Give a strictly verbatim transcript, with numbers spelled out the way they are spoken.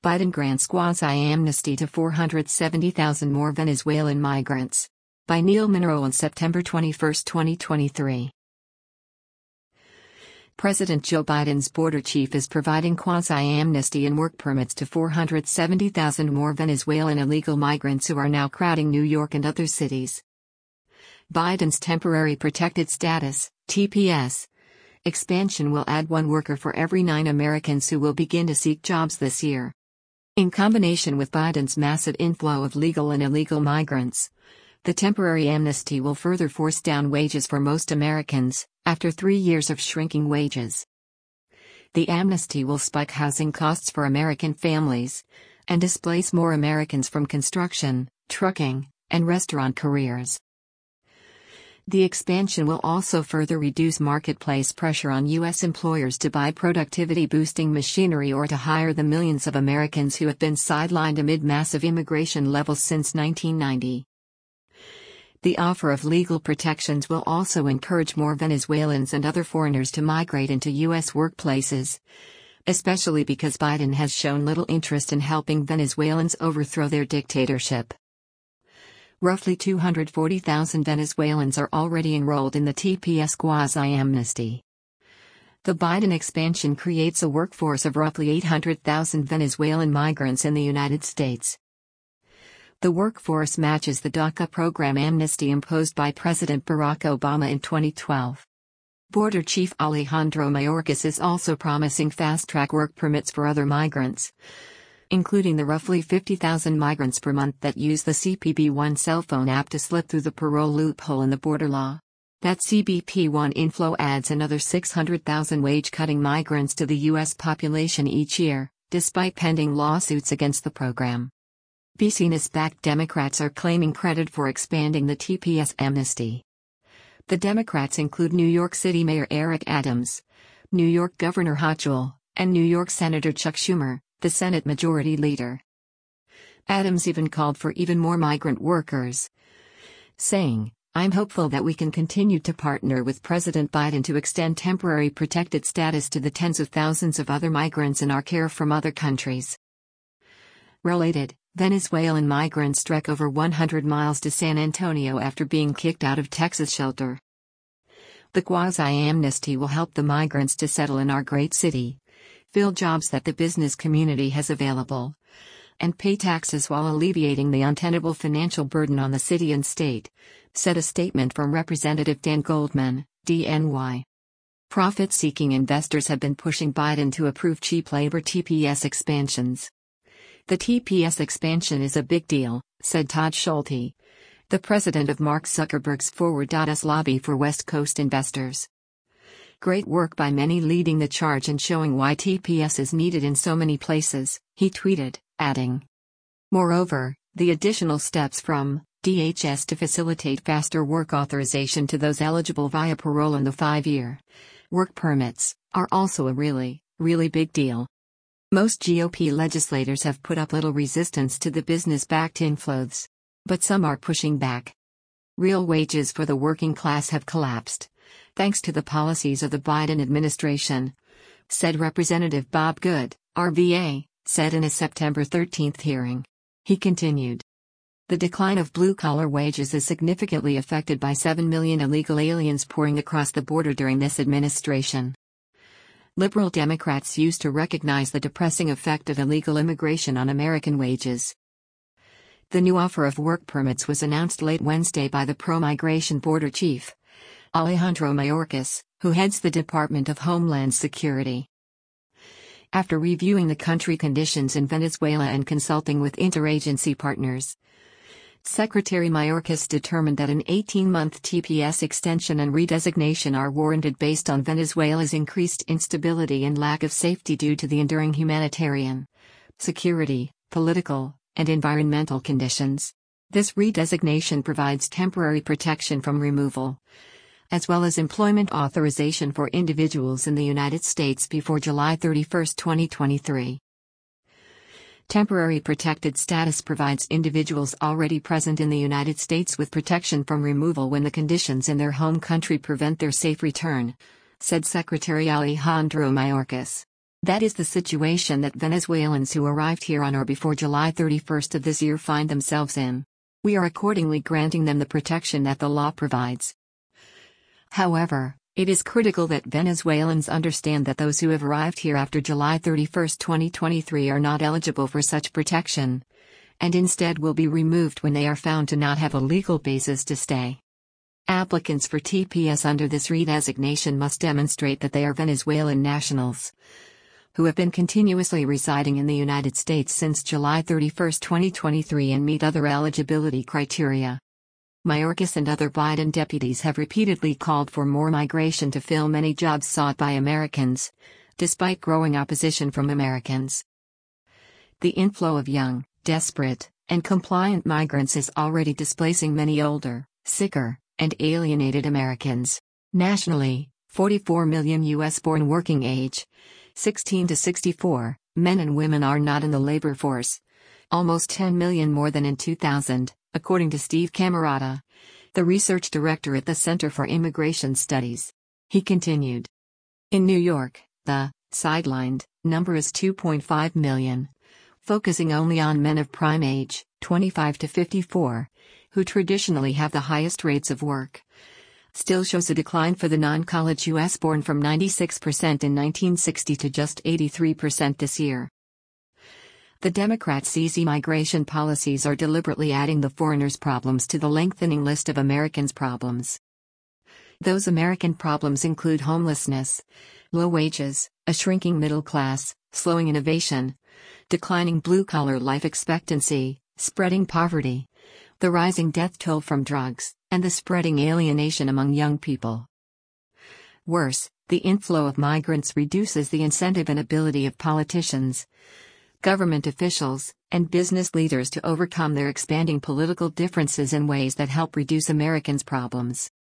Biden grants quasi-amnesty to four hundred seventy thousand more Venezuelan migrants. By Neil Monroe on September twenty-first, twenty twenty-three. President Joe Biden's border chief is providing quasi-amnesty and work permits to four hundred seventy thousand more Venezuelan illegal migrants who are now crowding New York and other cities. Biden's Temporary Protected Status, T P S, expansion will add one worker for every nine Americans who will begin to seek jobs this year. In combination with Biden's massive inflow of legal and illegal migrants, the temporary amnesty will further force down wages for most Americans, after three years of shrinking wages. The amnesty will spike housing costs for American families and displace more Americans from construction, trucking, and restaurant careers. The expansion will also further reduce marketplace pressure on U S employers to buy productivity-boosting machinery or to hire the millions of Americans who have been sidelined amid massive immigration levels since nineteen ninety. The offer of legal protections will also encourage more Venezuelans and other foreigners to migrate into U S workplaces, especially because Biden has shown little interest in helping Venezuelans overthrow their dictatorship. Roughly two hundred forty thousand Venezuelans are already enrolled in the T P S quasi-amnesty. The Biden expansion creates a workforce of roughly eight hundred thousand Venezuelan migrants in the United States. The workforce matches the DACA program amnesty imposed by President Barack Obama in twenty twelve. Border Chief Alejandro Mayorkas is also promising fast-track work permits for other migrants, including the roughly fifty thousand migrants per month that use the C B P one cell phone app to slip through the parole loophole in the border law. That C B P one inflow adds another six hundred thousand wage-cutting migrants to the U S population each year, despite pending lawsuits against the program. Business-backed Democrats are claiming credit for expanding the T P S amnesty. The Democrats include New York City Mayor Eric Adams, New York Governor Hochul, and New York Senator Chuck Schumer, the Senate Majority Leader. Adams even called for even more migrant workers, saying, "I'm hopeful that we can continue to partner with President Biden to extend temporary protected status to the tens of thousands of other migrants in our care from other countries." Related, Venezuelan migrants trek over one hundred miles to San Antonio after being kicked out of Texas shelter. The quasi-amnesty will help the migrants to settle in our great city, fill jobs that the business community has available, and pay taxes while alleviating the untenable financial burden on the city and state, said a statement from Representative Dan Goldman, D N Y. Profit-seeking investors have been pushing Biden to approve cheap labor T P S expansions. The T P S expansion is a big deal, said Todd Schulte, the president of Mark Zuckerberg's Forward.us lobby for West Coast investors. Great work by many leading the charge and showing why T P S is needed in so many places, he tweeted, adding. Moreover, the additional steps from D H S to facilitate faster work authorization to those eligible via parole and the five-year work permits are also a really, really big deal. Most G O P legislators have put up little resistance to the business-backed inflows, but some are pushing back. Real wages for the working class have collapsed, thanks to the policies of the Biden administration, said Representative Bob Good, R V A, said in a September thirteenth hearing. He continued. The decline of blue-collar wages is significantly affected by seven million illegal aliens pouring across the border during this administration. Liberal Democrats used to recognize the depressing effect of illegal immigration on American wages. The new offer of work permits was announced late Wednesday by the pro-migration border chief, Alejandro Mayorkas, who heads the Department of Homeland Security. After reviewing the country conditions in Venezuela and consulting with interagency partners, Secretary Mayorkas determined that an eighteen-month T P S extension and redesignation are warranted based on Venezuela's increased instability and lack of safety due to the enduring humanitarian, security, political, and environmental conditions. This redesignation provides temporary protection from removal, as well as employment authorization for individuals in the United States before July thirty-first, twenty twenty-three. Temporary protected status provides individuals already present in the United States with protection from removal when the conditions in their home country prevent their safe return, said Secretary Alejandro Mayorkas. That is the situation that Venezuelans who arrived here on or before July thirty-first of this year find themselves in. We are accordingly granting them the protection that the law provides. However, it is critical that Venezuelans understand that those who have arrived here after July thirty-first, twenty twenty-three are not eligible for such protection, and instead will be removed when they are found to not have a legal basis to stay. Applicants for T P S under this redesignation must demonstrate that they are Venezuelan nationals who have been continuously residing in the United States since July thirty-first, twenty twenty-three and meet other eligibility criteria. Mayorkas and other Biden deputies have repeatedly called for more migration to fill many jobs sought by Americans, despite growing opposition from Americans. The inflow of young, desperate, and compliant migrants is already displacing many older, sicker, and alienated Americans. Nationally, forty-four million U S-born working age, sixteen to sixty-four, men and women are not in the labor force, almost ten million more than in two thousand, according to Steve Camarata, the research director at the Center for Immigration Studies. He continued. In New York, the sidelined number is two point five million, focusing only on men of prime age, twenty-five to fifty-four, who traditionally have the highest rates of work. Still shows a decline for the non-college U S-born from ninety-six percent in nineteen sixty to just eighty-three percent this year. The Democrats' easy migration policies are deliberately adding the foreigners' problems to the lengthening list of Americans' problems. Those American problems include homelessness, low wages, a shrinking middle class, slowing innovation, declining blue-collar life expectancy, spreading poverty, the rising death toll from drugs, and the spreading alienation among young people. Worse, the inflow of migrants reduces the incentive and ability of politicians, government officials, and business leaders to overcome their expanding political differences in ways that help reduce Americans' problems.